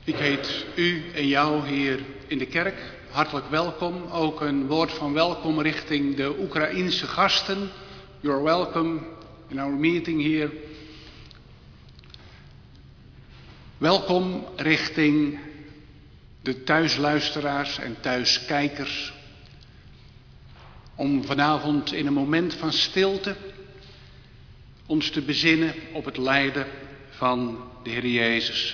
Ik heet u en jou hier in de kerk hartelijk welkom. Ook een woord van welkom richting de Oekraïense gasten. You are welcome in our meeting here. Welkom richting de thuisluisteraars en thuiskijkers. Om vanavond in een moment van stilte ons te bezinnen op het lijden van de Heer Jezus.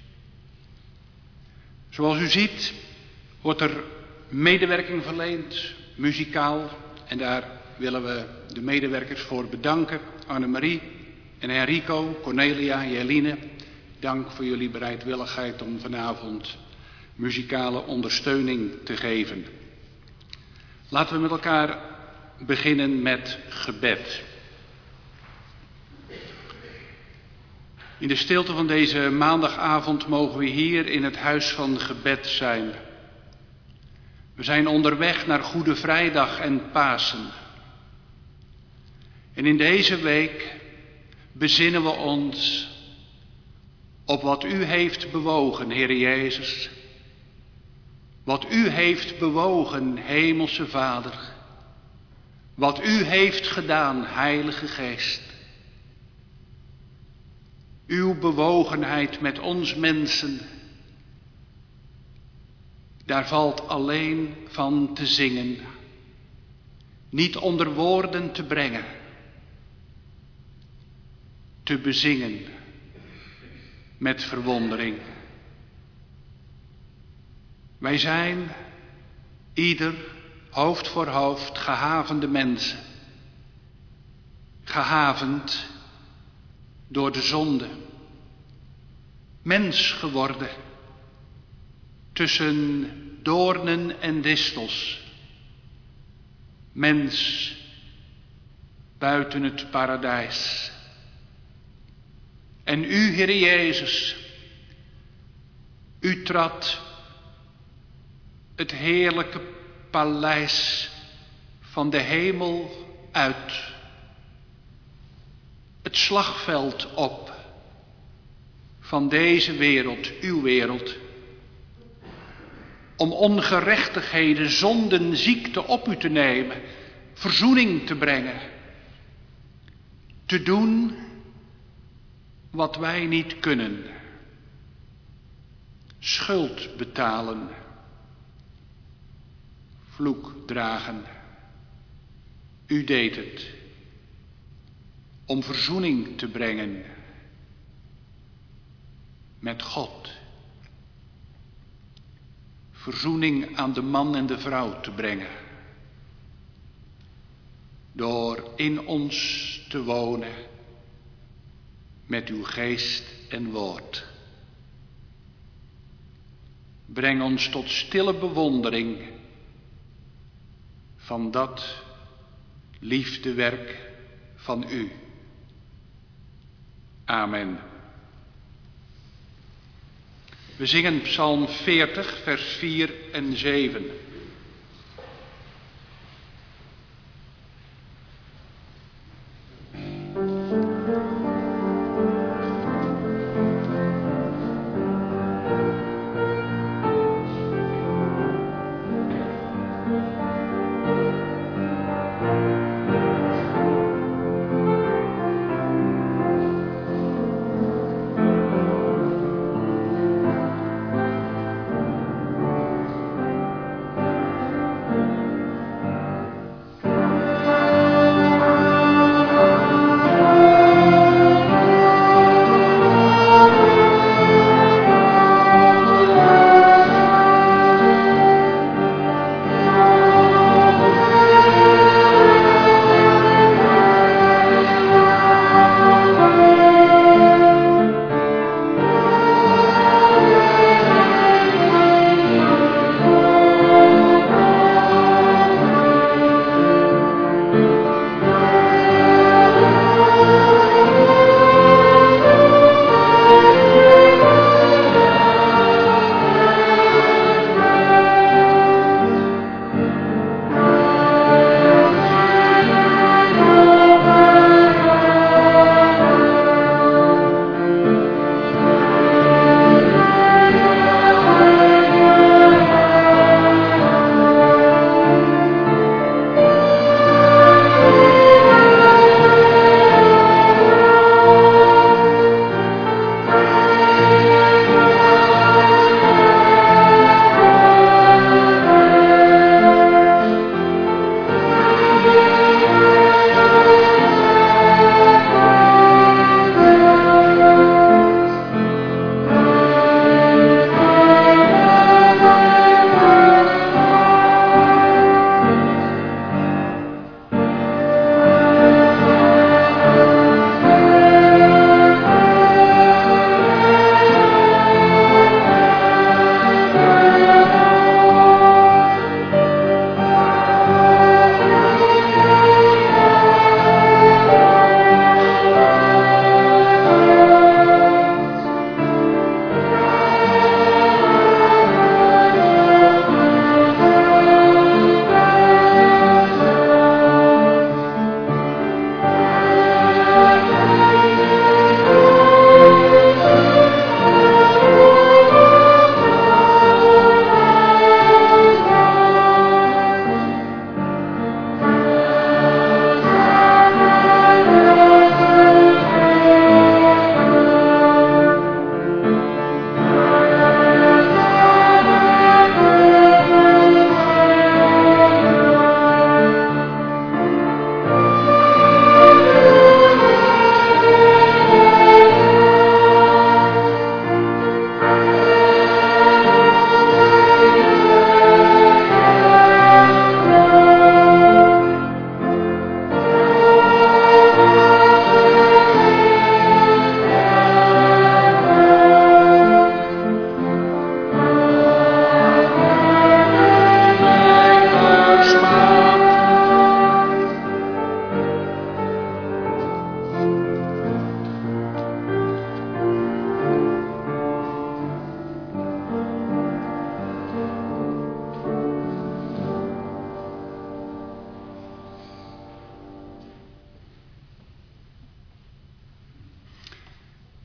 Zoals u ziet wordt er medewerking verleend, muzikaal. En daar willen we de medewerkers voor bedanken. Annemarie en Enrico, Cornelia, Jeline. Dank voor jullie bereidwilligheid om vanavond muzikale ondersteuning te geven. Laten we met elkaar beginnen met gebed. In de stilte van deze maandagavond mogen we hier in het huis van gebed zijn. We zijn onderweg naar Goede Vrijdag en Pasen. En in deze week bezinnen we ons op wat u heeft bewogen, Heer Jezus. Wat u heeft bewogen, Hemelse Vader. Wat u heeft gedaan, Heilige Geest. Uw bewogenheid met ons mensen, daar valt alleen van te zingen, niet onder woorden te brengen, te bezingen met verwondering. Wij zijn ieder hoofd voor hoofd gehavende mensen, gehavend door de zonde, mens geworden, tussen doornen en distels, mens buiten het paradijs. En u, Heer Jezus, u trad het heerlijke paleis van de hemel uit, het slagveld op van deze wereld, uw wereld, om ongerechtigheden, zonden, ziekte op u te nemen, verzoening te brengen, te doen wat wij niet kunnen, schuld betalen, vloek dragen. U deed het om verzoening te brengen met God. Verzoening aan de man en de vrouw te brengen. Door in ons te wonen met uw geest en woord. Breng ons tot stille bewondering van dat liefdewerk van u. Amen. We zingen Psalm 40, vers 4 en 7.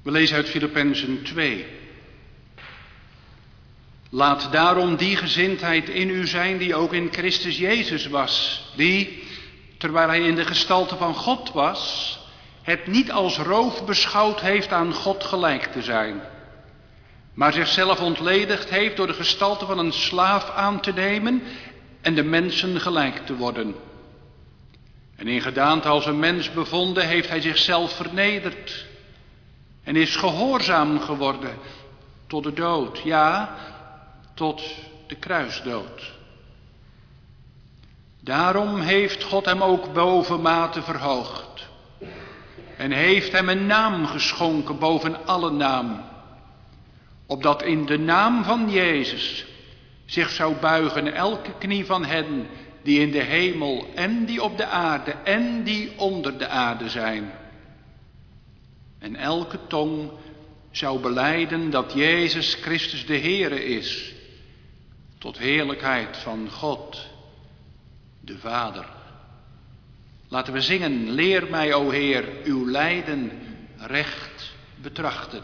We lezen uit Filippenzen 2. Laat daarom die gezindheid in u zijn die ook in Christus Jezus was, die, terwijl hij in de gestalte van God was, het niet als roof beschouwd heeft aan God gelijk te zijn, maar zichzelf ontledigd heeft door de gestalte van een slaaf aan te nemen en de mensen gelijk te worden. En in gedaante als een mens bevonden heeft hij zichzelf vernederd en is gehoorzaam geworden tot de dood, ja, tot de kruisdood. Daarom heeft God hem ook bovenmate verhoogd en heeft hem een naam geschonken boven alle naam, opdat in de naam van Jezus zich zou buigen elke knie van hen die in de hemel en die op de aarde en die onder de aarde zijn. En elke tong zou belijden dat Jezus Christus de Heere is, tot heerlijkheid van God, de Vader. Laten we zingen, leer mij, o Heer, uw lijden recht betrachten.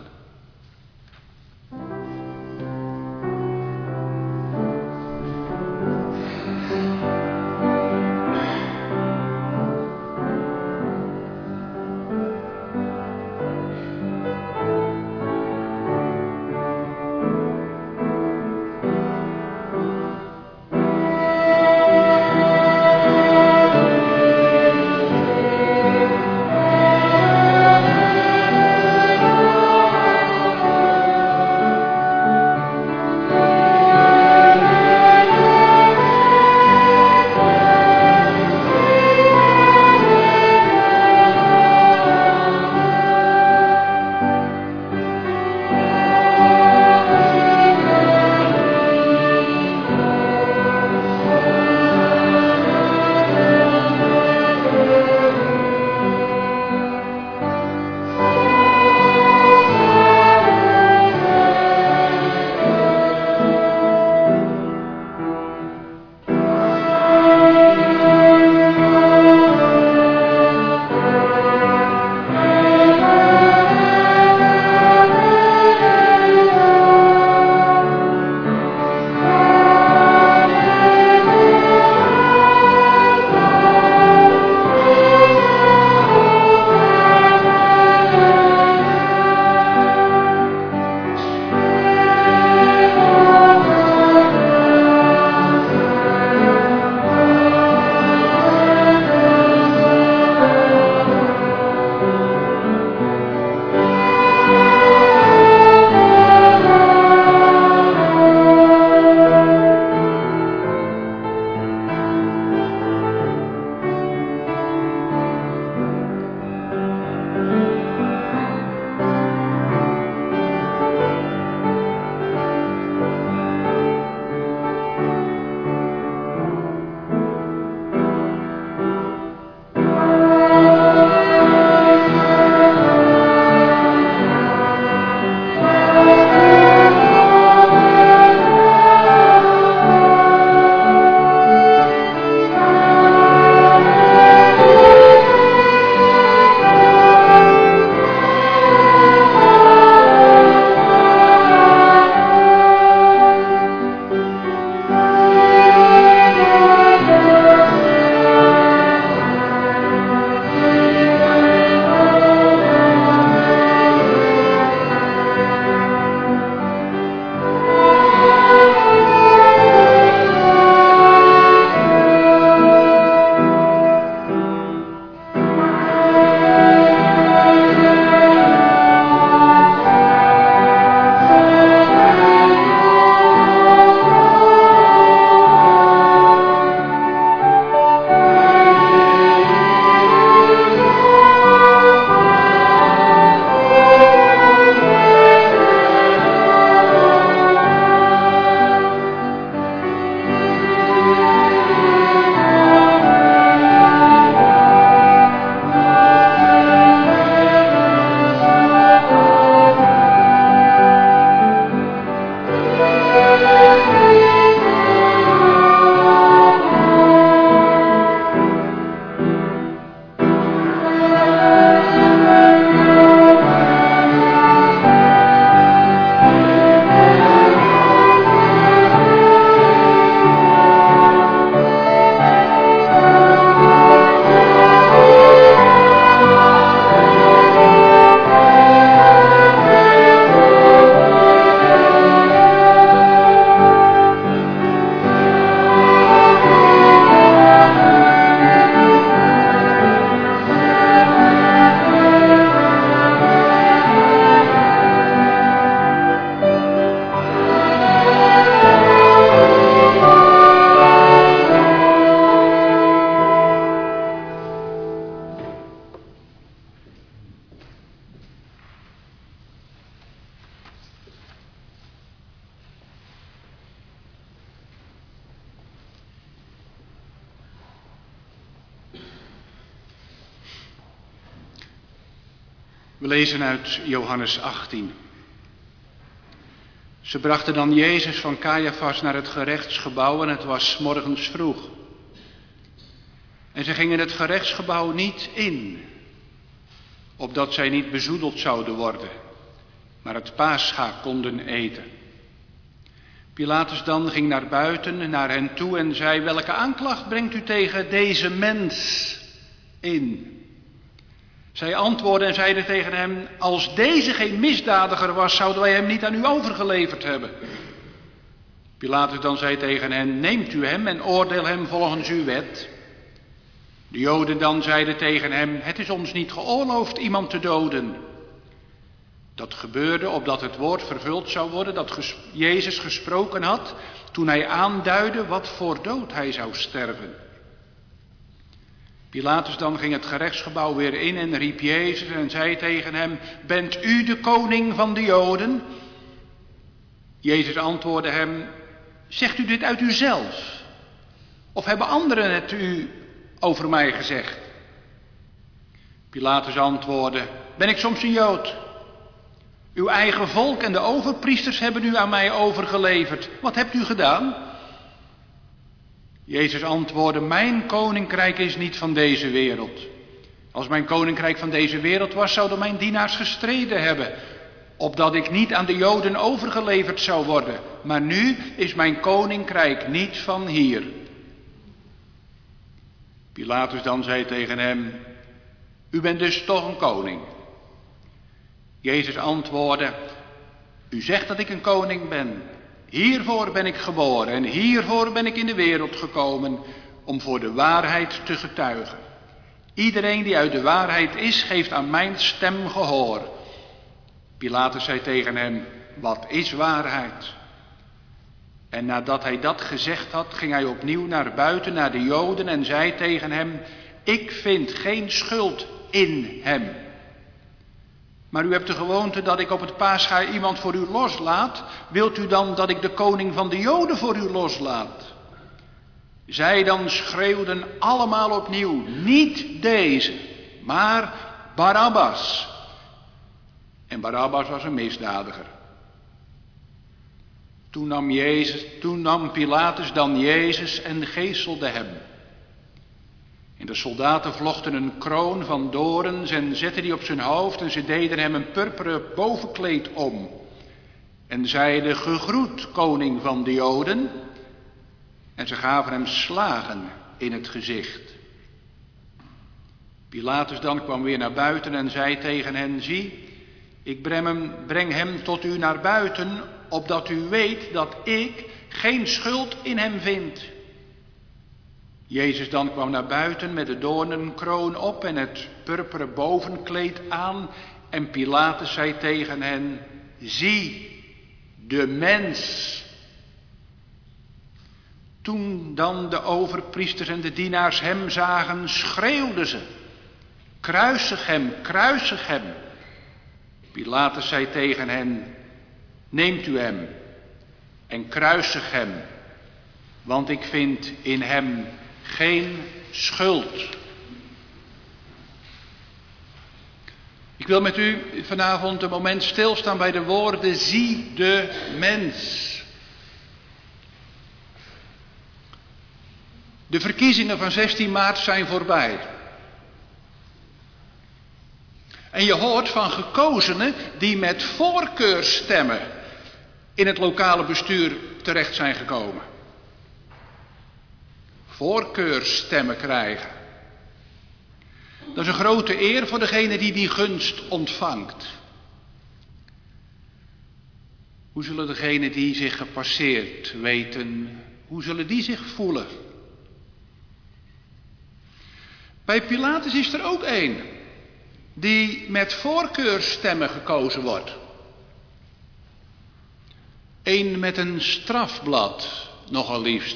We lezen uit Johannes 18. Ze brachten dan Jezus van Caiaphas naar het gerechtsgebouw en het was 's morgens vroeg. En ze gingen het gerechtsgebouw niet in, opdat zij niet bezoedeld zouden worden, maar het Pascha konden eten. Pilatus dan ging naar buiten, naar hen toe en zei: welke aanklacht brengt u tegen deze mens in? Zij antwoordden en zeiden tegen hem: als deze geen misdadiger was, zouden wij hem niet aan u overgeleverd hebben. Pilatus dan zei tegen hen: neemt u hem en oordeel hem volgens uw wet. De Joden dan zeiden tegen hem: het is ons niet geoorloofd iemand te doden. Dat gebeurde opdat het woord vervuld zou worden dat Jezus gesproken had toen hij aanduidde wat voor dood hij zou sterven. Pilatus dan ging het gerechtsgebouw weer in en riep Jezus en zei tegen hem: bent u de koning van de Joden? Jezus antwoordde hem: zegt u dit uit uzelf? Of hebben anderen het u over mij gezegd? Pilatus antwoordde: ben ik soms een Jood? Uw eigen volk en de overpriesters hebben u aan mij overgeleverd. Wat hebt u gedaan? Jezus antwoordde: mijn koninkrijk is niet van deze wereld. Als mijn koninkrijk van deze wereld was, zouden mijn dienaars gestreden hebben, opdat ik niet aan de Joden overgeleverd zou worden. Maar nu is mijn koninkrijk niet van hier. Pilatus dan zei tegen hem: u bent dus toch een koning? Jezus antwoordde: u zegt dat ik een koning ben. Hiervoor ben ik geboren en hiervoor ben ik in de wereld gekomen, om voor de waarheid te getuigen. Iedereen die uit de waarheid is, geeft aan mijn stem gehoor. Pilatus zei tegen hem: wat is waarheid? En nadat hij dat gezegd had, ging hij opnieuw naar buiten, naar de Joden en zei tegen hem: ik vind geen schuld in hem. Maar u hebt de gewoonte dat ik op het Pascha iemand voor u loslaat. Wilt u dan dat ik de koning van de Joden voor u loslaat? Zij dan schreeuwden allemaal opnieuw: niet deze, maar Barabbas. En Barabbas was een misdadiger. Toen nam Pilatus dan Jezus en geeselde hem. En de soldaten vlochten een kroon van dorens en zetten die op zijn hoofd en ze deden hem een purperen bovenkleed om. En zeiden: gegroet, koning van de Joden. En ze gaven hem slagen in het gezicht. Pilatus dan kwam weer naar buiten en zei tegen hen: zie, ik breng hem tot u naar buiten, opdat u weet dat ik geen schuld in hem vind. Jezus dan kwam naar buiten met de doornenkroon op en het purperen bovenkleed aan. En Pilatus zei tegen hen: zie, de mens. Toen dan de overpriesters en de dienaars hem zagen, schreeuwden ze: kruisig hem, kruisig hem. Pilatus zei tegen hen: neemt u hem en kruisig hem, want ik vind in hem geen schuld. Ik wil met u vanavond een moment stilstaan bij de woorden: zie de mens. De verkiezingen van 16 maart zijn voorbij. En je hoort van gekozenen die met voorkeurstemmen in het lokale bestuur terecht zijn gekomen. Voorkeurstemmen krijgen. Dat is een grote eer voor degene die gunst ontvangt. Hoe zullen degenen die zich gepasseerd weten, hoe zullen die zich voelen? Bij Pilatus is er ook één die met voorkeurstemmen gekozen wordt. Eén met een strafblad, nogal liefst.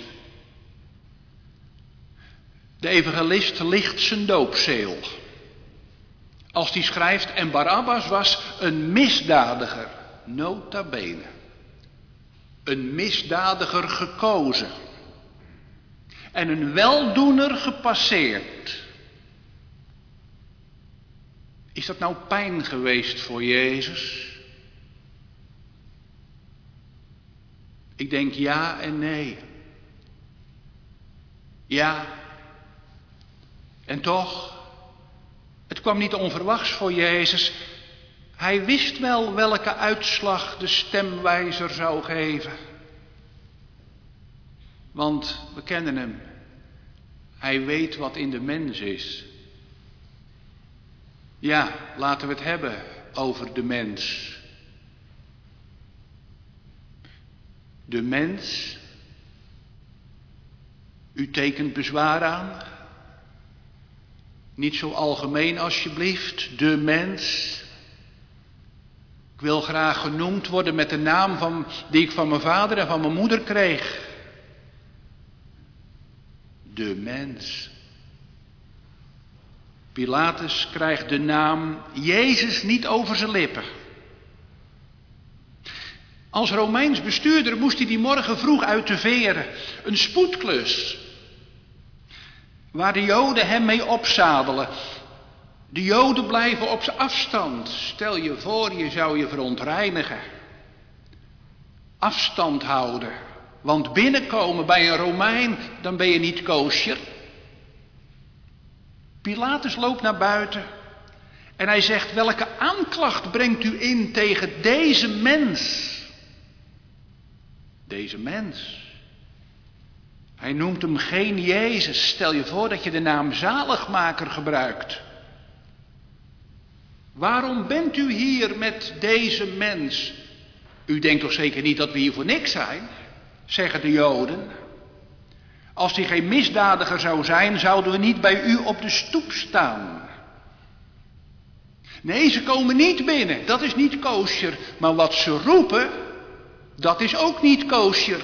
De evangelist licht zijn doopzeel. Als die schrijft: en Barabbas was een misdadiger, nota bene. Een misdadiger gekozen. En een weldoener gepasseerd. Is dat nou pijn geweest voor Jezus? Ik denk ja en nee. Ja. En toch, het kwam niet onverwachts voor Jezus. Hij wist wel welke uitslag de stemwijzer zou geven. Want we kennen hem. Hij weet wat in de mens is. Ja, laten we het hebben over de mens. De mens. U tekent bezwaar aan. Niet zo algemeen alsjeblieft. De mens. Ik wil graag genoemd worden met de naam die ik van mijn vader en van mijn moeder kreeg. De mens. Pilatus krijgt de naam Jezus niet over zijn lippen. Als Romeins bestuurder moest hij die morgen vroeg uit de veren. Een spoedklus. Waar de Joden hem mee opzadelen. De Joden blijven op zijn afstand. Stel je voor, je zou je verontreinigen. Afstand houden. Want binnenkomen bij een Romein, dan ben je niet kosher. Pilatus loopt naar buiten. En hij zegt, welke aanklacht brengt u in tegen deze mens? Deze mens. Hij noemt hem geen Jezus. Stel je voor dat je de naam zaligmaker gebruikt. Waarom bent u hier met deze mens? U denkt toch zeker niet dat we hier voor niks zijn? Zeggen de Joden. Als hij geen misdadiger zou zijn, zouden we niet bij u op de stoep staan. Nee, ze komen niet binnen. Dat is niet kosher. Maar wat ze roepen, dat is ook niet kosher.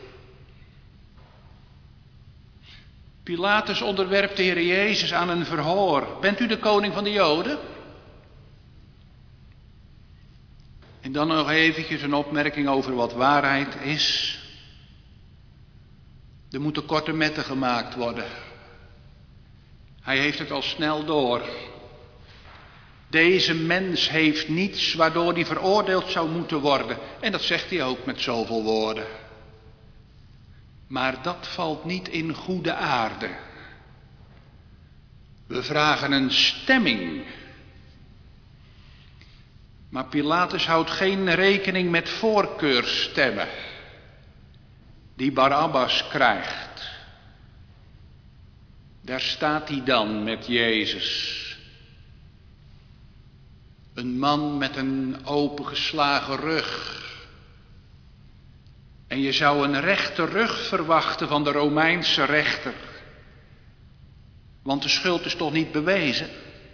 Pilatus onderwerpt de Heer Jezus aan een verhoor. Bent u de koning van de Joden? En dan nog eventjes een opmerking over wat waarheid is. Er moeten korte metten gemaakt worden. Hij heeft het al snel door. Deze mens heeft niets waardoor hij veroordeeld zou moeten worden. En dat zegt hij ook met zoveel woorden. Maar dat valt niet in goede aarde. We vragen een stemming. Maar Pilatus houdt geen rekening met voorkeurstemmen. Die Barabbas krijgt. Daar staat hij dan met Jezus. Een man met een opengeslagen rug. En je zou een rechte rug verwachten van de Romeinse rechter. Want de schuld is toch niet bewezen?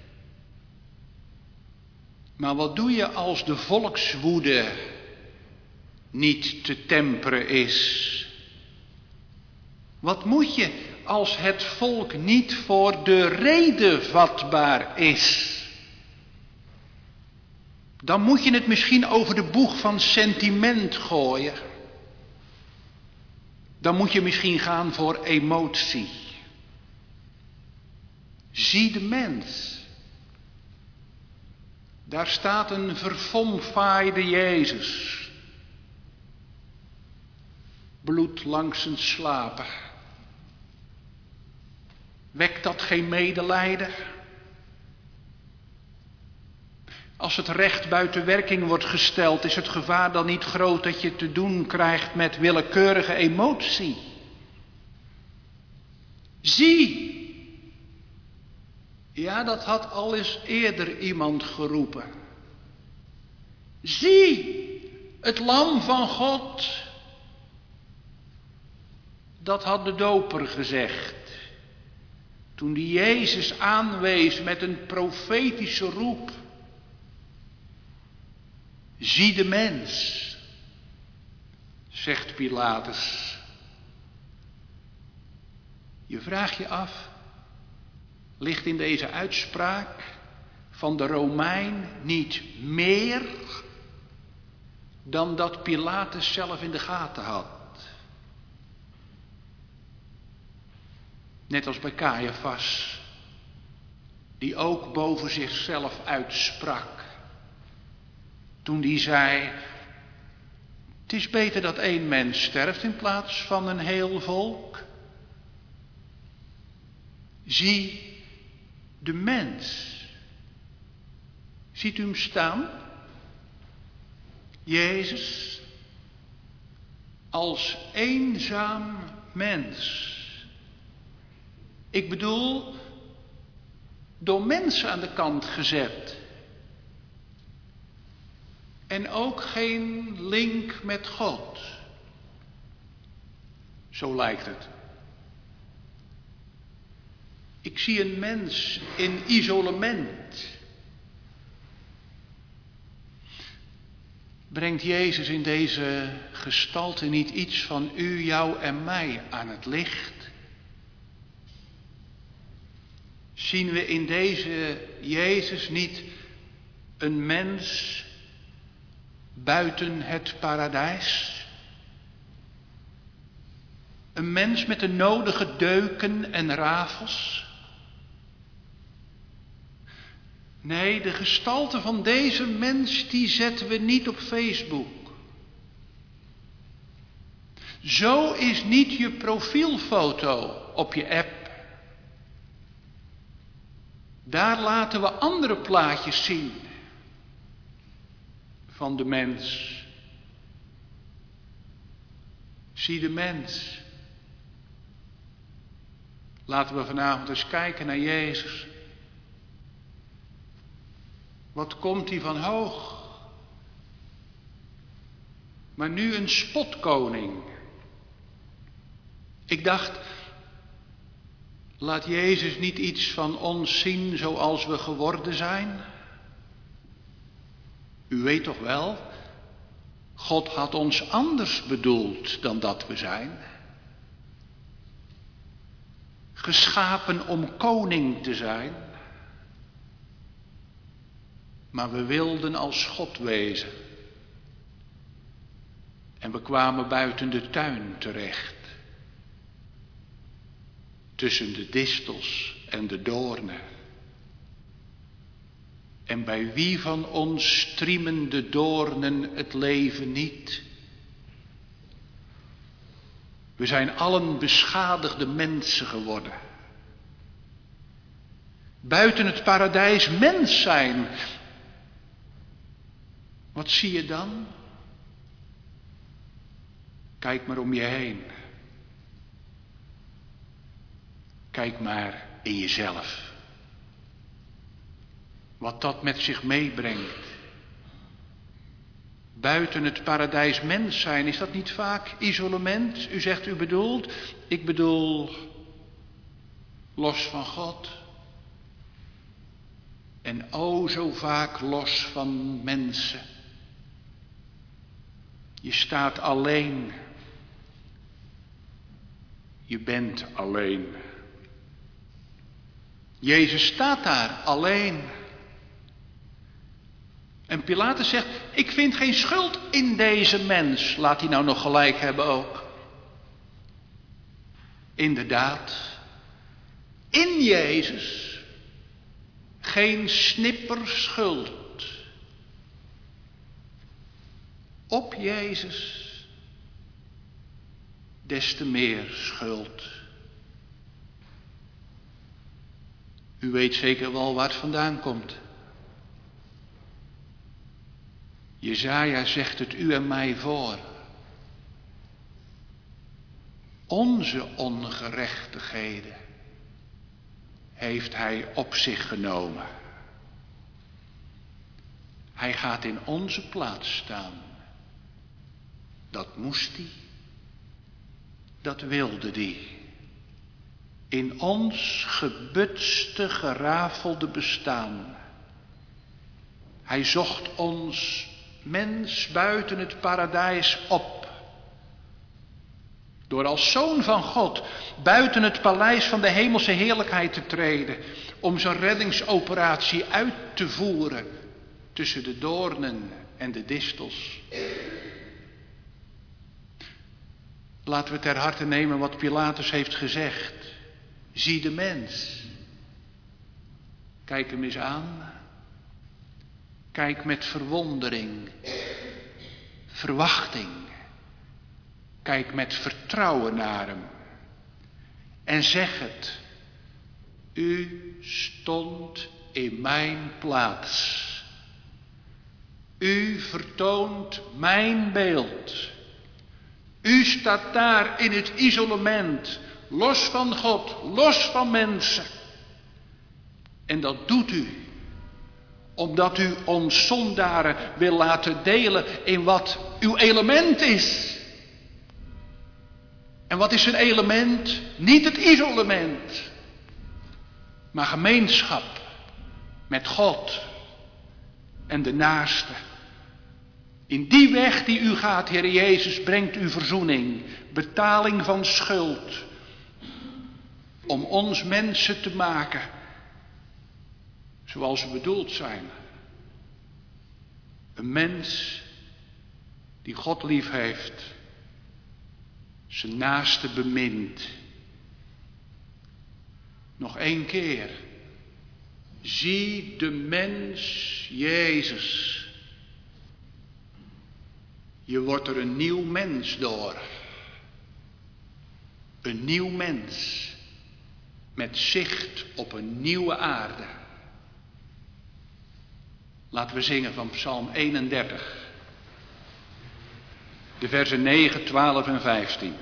Maar wat doe je als de volkswoede niet te temperen is? Wat moet je als het volk niet voor de rede vatbaar is? Dan moet je het misschien over de boeg van sentiment gooien. Dan moet je misschien gaan voor emotie. Zie de mens. Daar staat een verfomfaaide Jezus. Bloed langs zijn slapen. Wekt dat geen medelijden? Als het recht buiten werking wordt gesteld, is het gevaar dan niet groot dat je te doen krijgt met willekeurige emotie? Zie! Ja, dat had al eens eerder iemand geroepen. Zie! Het lam van God. Dat had de doper gezegd. Toen die Jezus aanwees met een profetische roep. Zie de mens, zegt Pilatus. Je vraagt je af, ligt in deze uitspraak van de Romein niet meer dan dat Pilatus zelf in de gaten had? Net als bij Caiaphas, die ook boven zichzelf uitsprak. Toen die zei, het is beter dat 1 mens sterft in plaats van een heel volk. Zie de mens. Ziet u hem staan? Jezus, als eenzaam mens. Ik bedoel, door mensen aan de kant gezet. En ook geen link met God. Zo lijkt het. Ik zie een mens in isolement. Brengt Jezus in deze gestalte niet iets van u, jou en mij aan het licht? Zien we in deze Jezus niet een mens buiten het paradijs? Een mens met de nodige deuken en rafels? Nee, de gestalte van deze mens, die zetten we niet op Facebook. Zo is niet je profielfoto op je app. Daar laten we andere plaatjes zien van de mens. Zie de mens. Laten we vanavond eens kijken naar Jezus. Wat komt hij van hoog? Maar nu een spotkoning. Ik dacht, laat Jezus niet iets van ons zien zoals we geworden zijn? U weet toch wel, God had ons anders bedoeld dan dat we zijn. Geschapen om koning te zijn. Maar we wilden als God wezen. En we kwamen buiten de tuin terecht. Tussen de distels en de doornen. En bij wie van ons striemen de doornen het leven niet? We zijn allen beschadigde mensen geworden. Buiten het paradijs mens zijn. Wat zie je dan? Kijk maar om je heen. Kijk maar in jezelf. Wat dat met zich meebrengt. Buiten het paradijs mens zijn, is dat niet vaak isolement? U zegt u bedoelt, ik bedoel los van God. En o zo vaak los van mensen. Je staat alleen. Je bent alleen. Jezus staat daar alleen. En Pilatus zegt, ik vind geen schuld in deze mens. Laat hij nou nog gelijk hebben ook. Inderdaad, in Jezus geen snipper schuld. Op Jezus des te meer schuld. U weet zeker wel waar het vandaan komt. Jesaja zegt het u en mij voor. Onze ongerechtigheden heeft hij op zich genomen. Hij gaat in onze plaats staan. Dat moest hij. Dat wilde hij. In ons gebutste, gerafelde bestaan. Hij zocht ons mens buiten het paradijs op. Door als zoon van God buiten het paleis van de hemelse heerlijkheid te treden. Om zijn reddingsoperatie uit te voeren tussen de doornen en de distels. Laten we ter harte nemen wat Pilatus heeft gezegd. Zie de mens. Kijk hem eens aan. Kijk met verwondering, verwachting. Kijk met vertrouwen naar hem. En zeg het. U stond in mijn plaats. U vertoont mijn beeld. U staat daar in het isolement, los van God, los van mensen. En dat doet u, omdat u ons zondaren wil laten delen in wat uw element is. En wat is een element? Niet het isolement, maar gemeenschap met God en de naaste. In die weg die u gaat, Heer Jezus, brengt u verzoening, betaling van schuld. Om ons mensen te maken zoals we bedoeld zijn. Een mens die God lief heeft, zijn naaste bemint. Nog 1 keer. Zie de mens Jezus. Je wordt er een nieuw mens door. Een nieuw mens. Met zicht op een nieuwe aarde. Laten we zingen van Psalm 31. De versen 9, 12 en 15.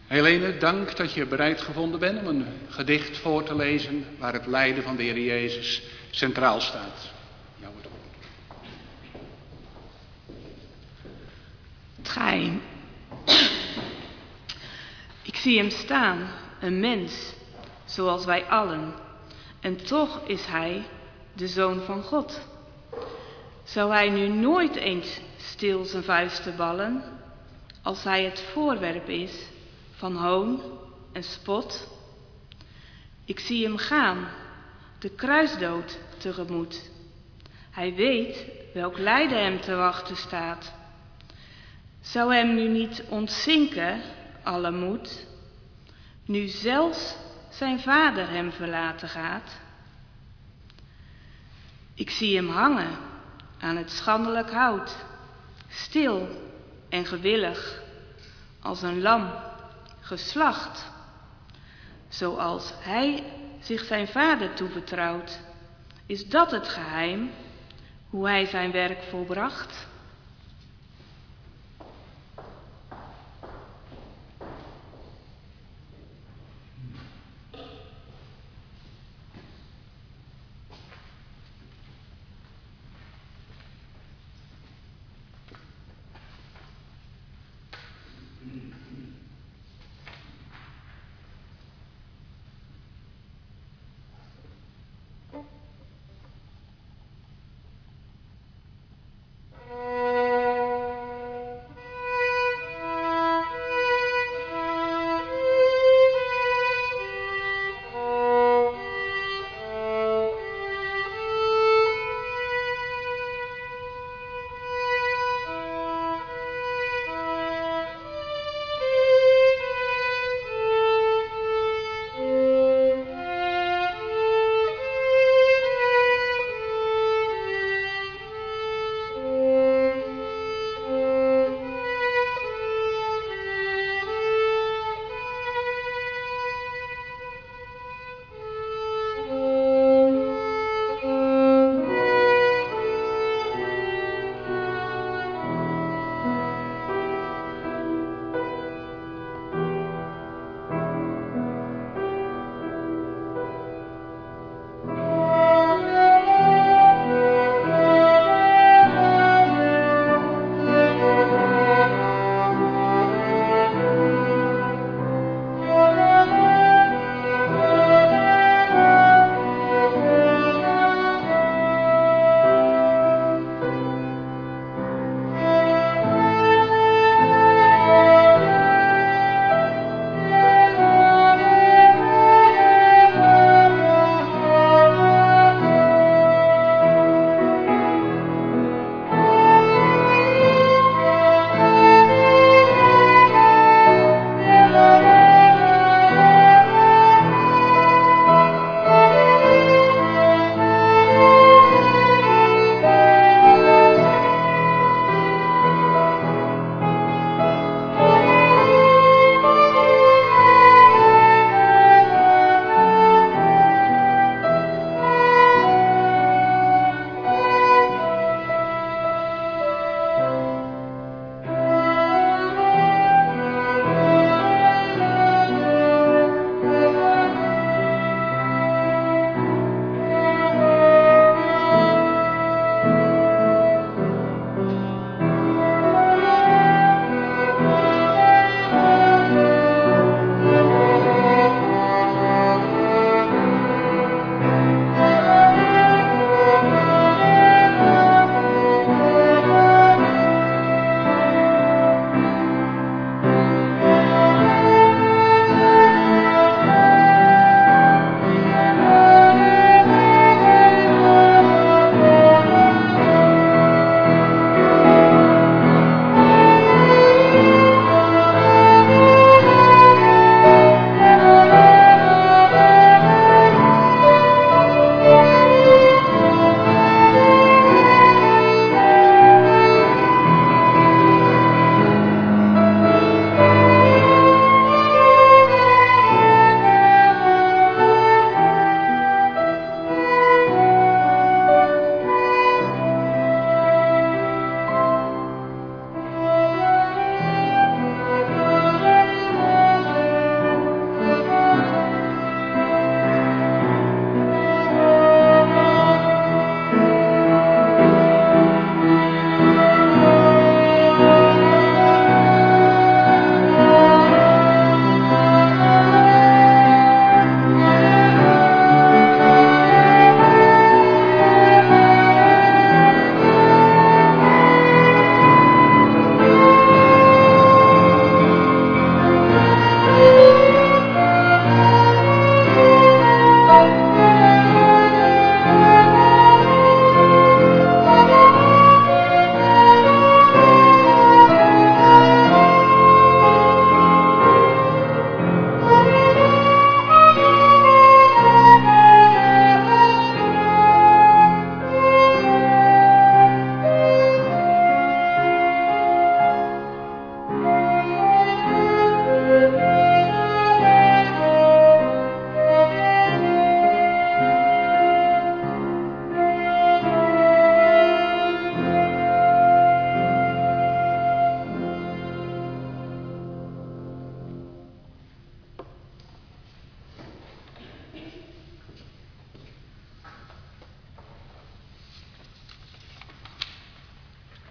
Helene, dank dat je bereid gevonden bent om een gedicht voor te lezen waar het lijden van de Heer Jezus centraal staat. Jou het woord. Het geheim. Ik zie hem staan, een mens, zoals wij allen. En toch is hij de Zoon van God. Zou hij nu nooit eens stil zijn vuisten ballen, als hij het voorwerp is van hoon en spot? Ik zie hem gaan, de kruisdood tegemoet. Hij weet welk lijden hem te wachten staat. Zou hem nu niet ontzinken alle moed, nu zelfs zijn vader hem verlaten gaat? Ik zie hem hangen aan het schandelijk hout, stil en gewillig, als een lam geslacht, zoals hij zich zijn vader toevertrouwt. Is dat het geheim, hoe hij zijn werk volbracht?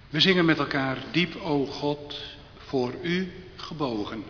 We zingen met elkaar diep, o God, voor u gebogen.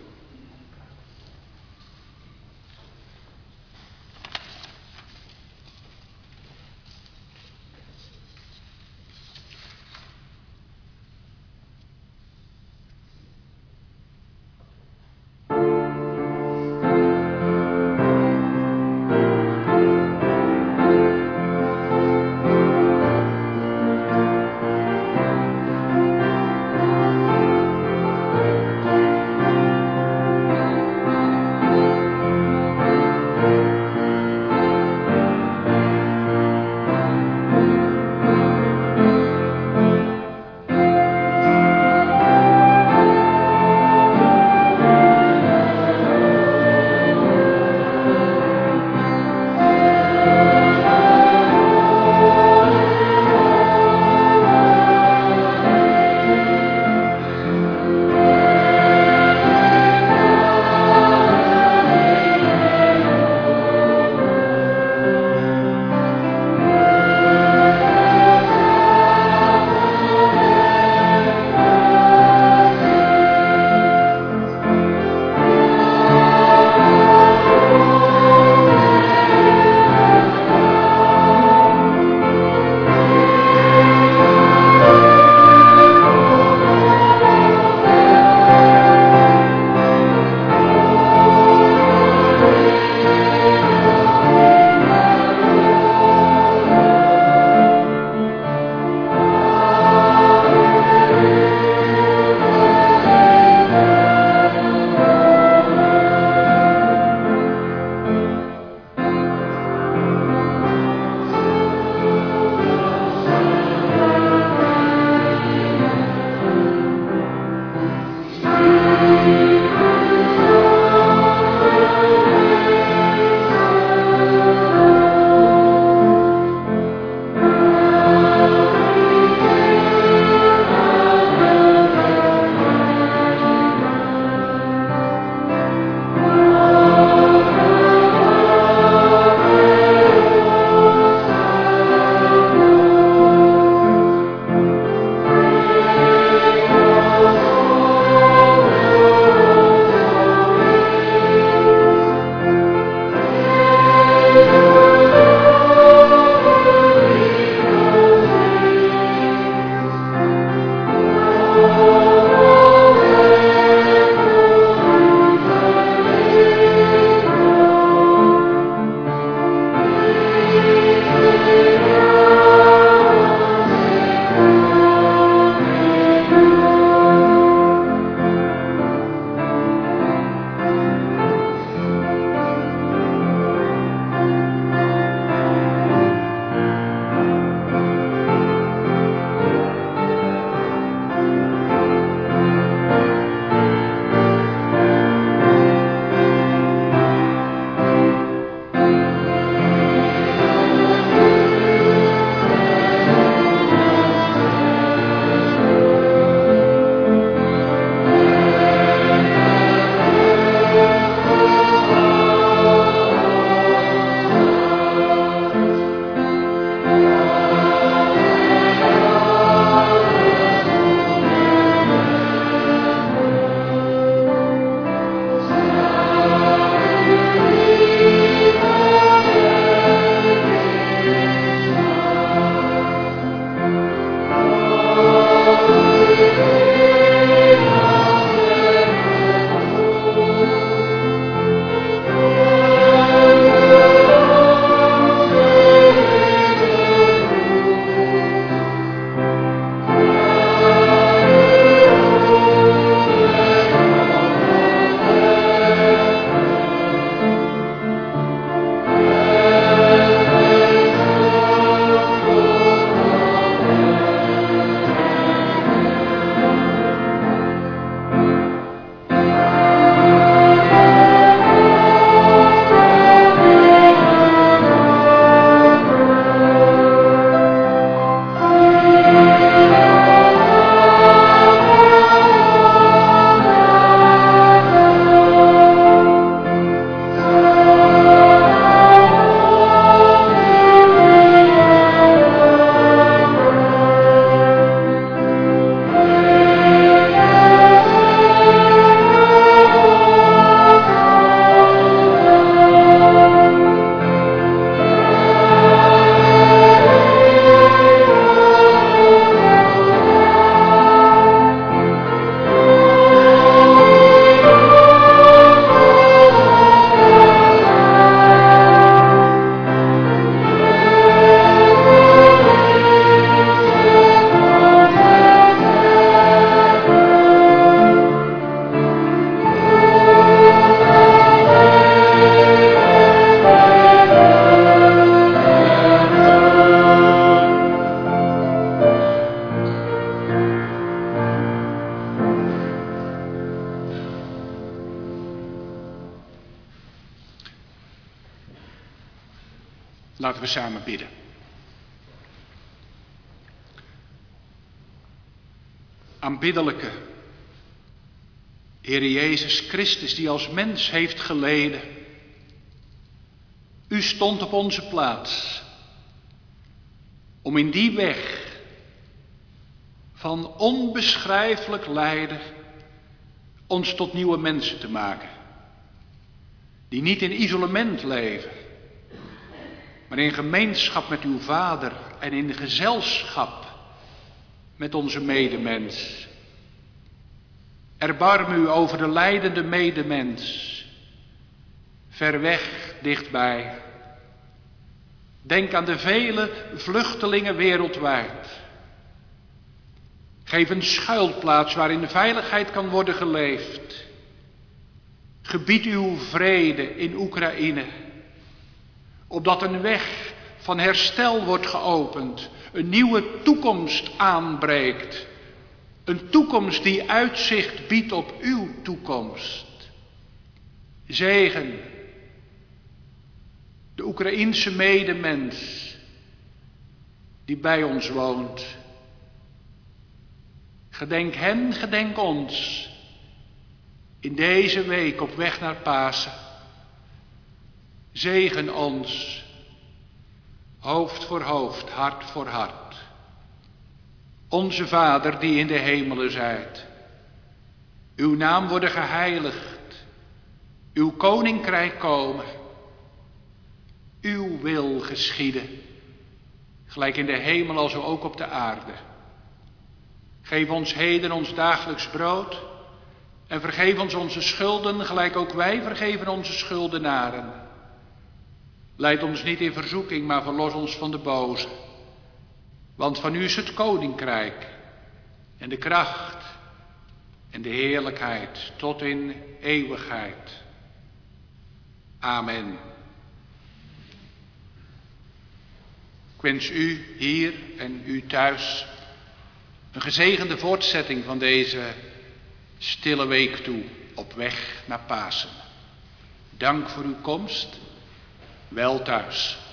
Laten we samen bidden. Aanbiddelijke Heere Jezus Christus, die als mens heeft geleden. U stond op onze plaats om in die weg van onbeschrijfelijk lijden ons tot nieuwe mensen te maken. Die niet in isolement leven, maar in gemeenschap met uw Vader en in gezelschap met onze medemens. Erbarm u over de lijdende medemens, ver weg, dichtbij. Denk aan de vele vluchtelingen wereldwijd. Geef een schuilplaats waarin veiligheid kan worden geleefd. Gebied uw vrede in Oekraïne, opdat een weg van herstel wordt geopend, een nieuwe toekomst aanbreekt. Een toekomst die uitzicht biedt op uw toekomst. Zegen de Oekraïense medemens die bij ons woont. Gedenk hen, gedenk ons in deze week op weg naar Pasen. Zegen ons, hoofd voor hoofd, hart voor hart. Onze Vader die in de hemelen zijt, uw naam worden geheiligd, uw koninkrijk komen, uw wil geschieden, gelijk in de hemel als ook op de aarde. Geef ons heden ons dagelijks brood en vergeef ons onze schulden, gelijk ook wij vergeven onze schuldenaren. Leid ons niet in verzoeking, maar verlos ons van de boze. Want van u is het koninkrijk en de kracht en de heerlijkheid tot in eeuwigheid. Amen. Ik wens u hier en u thuis een gezegende voortzetting van deze stille week toe op weg naar Pasen. Dank voor uw komst. Wel thuis.